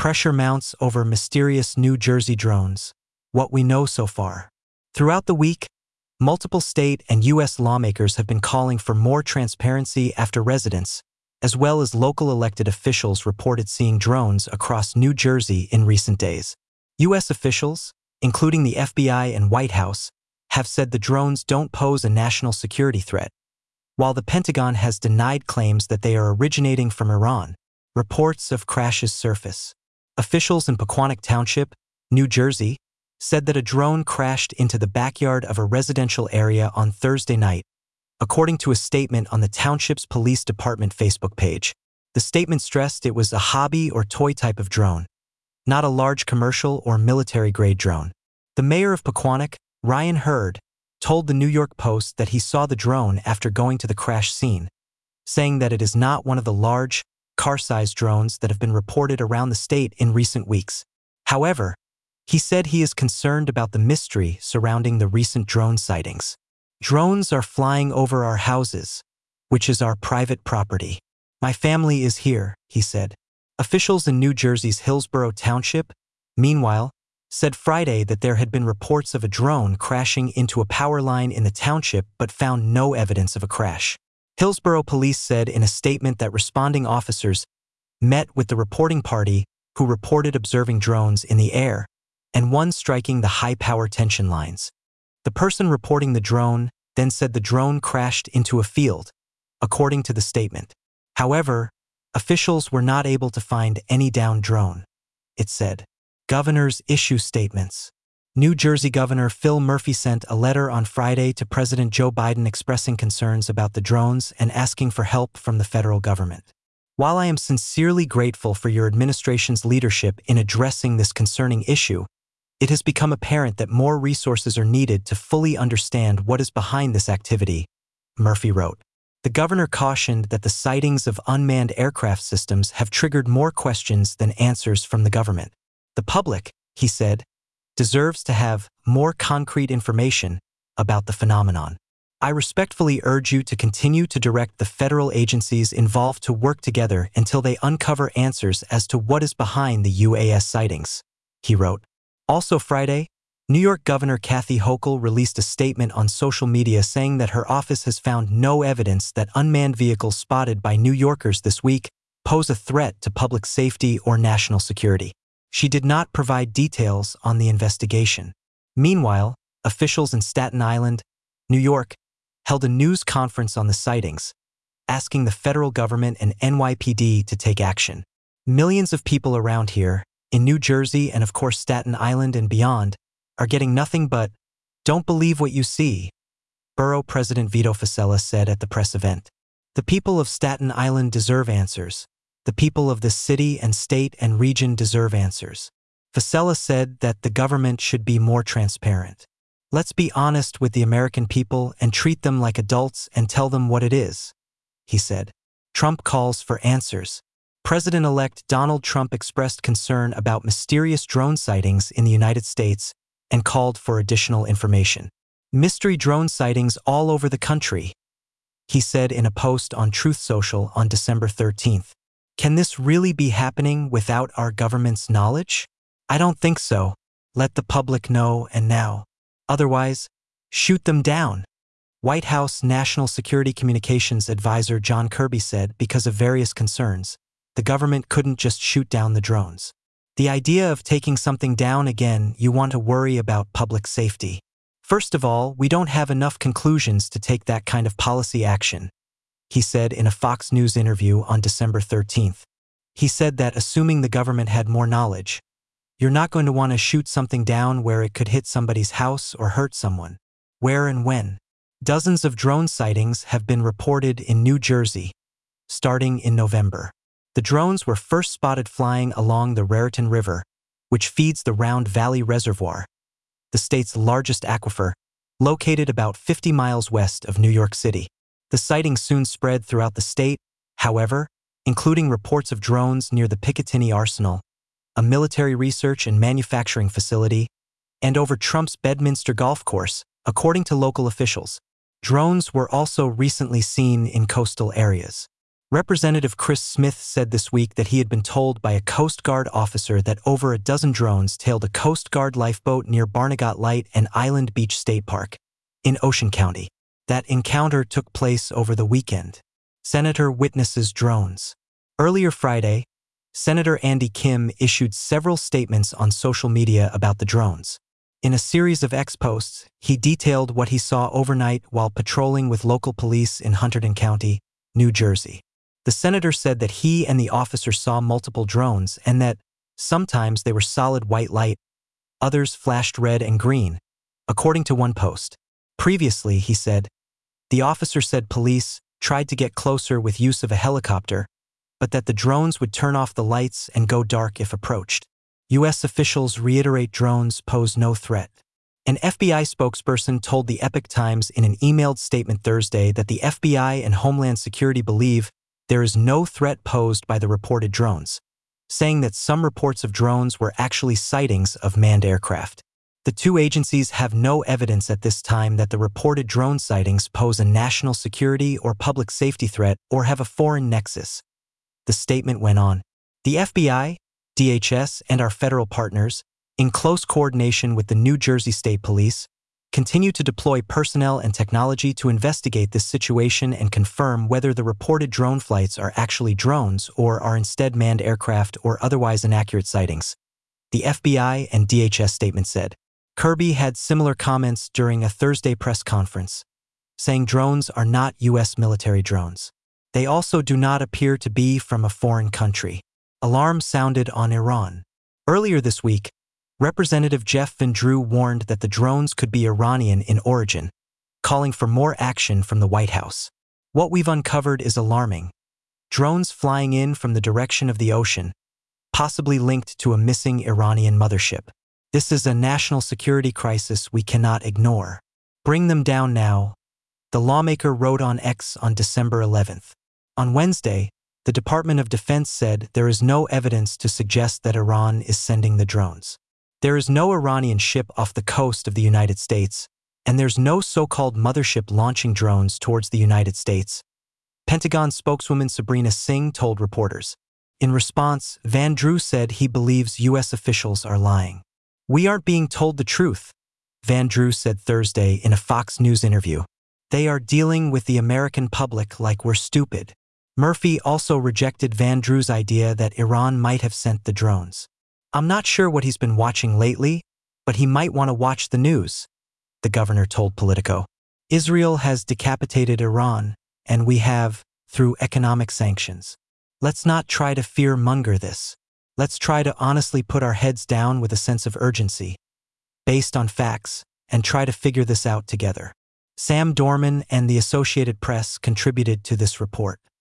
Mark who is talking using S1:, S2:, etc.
S1: Pressure mounts over mysterious New Jersey drones. What we know so far. Throughout the week, multiple state and U.S. lawmakers have been calling for more transparency after residents, as well as local elected officials, reported seeing drones across New Jersey in recent days. U.S. officials, including the FBI and White House, have said the drones don't pose a national security threat, while the Pentagon has denied claims that they are originating from Iran. Reports of crashes surface. Officials in Pequannock Township, New Jersey, said that a drone crashed into the backyard of a residential area on Thursday night, according to a statement on the township's police department Facebook page. The statement stressed it was a hobby or toy type of drone, not a large commercial or military-grade drone. The mayor of Pequannock, Ryan Hurd, told the New York Post that he saw the drone after going to the crash scene, saying that it is not one of the large, car-sized drones that have been reported around the state in recent weeks. However, he said he is concerned about the mystery surrounding the recent drone sightings. Drones are flying over our houses, which is our private property. My family is here, he said. Officials in New Jersey's Hillsborough Township, meanwhile, said Friday that there had been reports of a drone crashing into a power line in the township but found no evidence of a crash. Hillsborough police said in a statement that responding officers met with the reporting party who reported observing drones in the air and one striking the high-power tension lines. The person reporting the drone then said the drone crashed into a field, according to the statement. However, officials were not able to find any downed drone, it said. Governors issue statements. New Jersey Governor Phil Murphy sent a letter on Friday to President Joe Biden expressing concerns about the drones and asking for help from the federal government. While I am sincerely grateful for your administration's leadership in addressing this concerning issue, it has become apparent that more resources are needed to fully understand what is behind this activity, Murphy wrote. The governor cautioned that the sightings of unmanned aircraft systems have triggered more questions than answers from the government. The public, he said, deserves to have more concrete information about the phenomenon. I respectfully urge you to continue to direct the federal agencies involved to work together until they uncover answers as to what is behind the UAS sightings, he wrote. Also Friday, New York Governor Kathy Hochul released a statement on social media saying that her office has found no evidence that unmanned vehicles spotted by New Yorkers this week pose a threat to public safety or national security. She did not provide details on the investigation. Meanwhile, officials in Staten Island, New York, held a news conference on the sightings, asking the federal government and NYPD to take action. Millions of people around here, in New Jersey and of course Staten Island and beyond, are getting nothing but, "Don't believe what you see," Borough President Vito Fossella said at the press event. The people of Staten Island deserve answers. The people of this city and state and region deserve answers. Fossella said that the government should be more transparent. Let's be honest with the American people and treat them like adults and tell them what it is, he said. Trump calls for answers. President-elect Donald Trump expressed concern about mysterious drone sightings in the United States and called for additional information. Mystery drone sightings all over the country, he said in a post on Truth Social on December 13th. Can this really be happening without our government's knowledge? I don't think so. Let the public know and now. Otherwise, shoot them down. White House National Security Communications Advisor John Kirby said because of various concerns, the government couldn't just shoot down the drones. The idea of taking something down again, you want to worry about public safety. First of all, we don't have enough conclusions to take that kind of policy action, he said in a Fox News interview on December 13th. He said that assuming the government had more knowledge, you're not going to want to shoot something down where it could hit somebody's house or hurt someone. Where and when? Dozens of drone sightings have been reported in New Jersey, starting in November. The drones were first spotted flying along the Raritan River, which feeds the Round Valley Reservoir, the state's largest aquifer, located about 50 miles west of New York City. The sightings soon spread throughout the state, however, including reports of drones near the Picatinny Arsenal, a military research and manufacturing facility, and over Trump's Bedminster golf course, according to local officials. Drones were also recently seen in coastal areas. Representative Chris Smith said this week that he had been told by a Coast Guard officer that over a dozen drones tailed a Coast Guard lifeboat near Barnegat Light and Island Beach State Park in Ocean County. That encounter took place over the weekend. Senator witnesses drones. Earlier Friday, Senator Andy Kim issued several statements on social media about the drones. In a series of X posts, he detailed what he saw overnight while patrolling with local police in Hunterdon County, New Jersey. The senator said that he and the officer saw multiple drones and that sometimes they were solid white light, others flashed red and green, according to one post. Previously, he said, the officer said police tried to get closer with use of a helicopter, but that the drones would turn off the lights and go dark if approached. U.S. officials reiterate drones pose no threat. An FBI spokesperson told the Epoch Times in an emailed statement Thursday that the FBI and Homeland Security believe there is no threat posed by the reported drones, saying that some reports of drones were actually sightings of manned aircraft. The two agencies have no evidence at this time that the reported drone sightings pose a national security or public safety threat or have a foreign nexus. The statement went on. The FBI, DHS, and our federal partners, in close coordination with the New Jersey State Police, continue to deploy personnel and technology to investigate this situation and confirm whether the reported drone flights are actually drones or are instead manned aircraft or otherwise inaccurate sightings. The FBI and DHS statement said. Kirby had similar comments during a Thursday press conference, saying drones are not U.S. military drones. They also do not appear to be from a foreign country. Alarm sounded on Iran. Earlier this week, Representative Jeff Van Drew warned that the drones could be Iranian in origin, calling for more action from the White House. What we've uncovered is alarming. Drones flying in from the direction of the ocean, possibly linked to a missing Iranian mothership. This is a national security crisis we cannot ignore. Bring them down now, the lawmaker wrote on X on December 11th. On Wednesday, the Department of Defense said there is no evidence to suggest that Iran is sending the drones. There is no Iranian ship off the coast of the United States, and there's no so-called mothership launching drones towards the United States, Pentagon spokeswoman Sabrina Singh told reporters. In response, Van Drew said he believes U.S. officials are lying. We aren't being told the truth, Van Drew said Thursday in a Fox News interview. They are dealing with the American public like we're stupid. Murphy also rejected Van Drew's idea that Iran might have sent the drones. I'm not sure what he's been watching lately, but he might want to watch the news, the governor told Politico. Israel has decapitated Iran, and we have, through economic sanctions. Let's not try to fear-monger this. Let's try to honestly put our heads down with a sense of urgency, based on facts, and try to figure this out together. Sam Dorman and the Associated Press contributed to this report.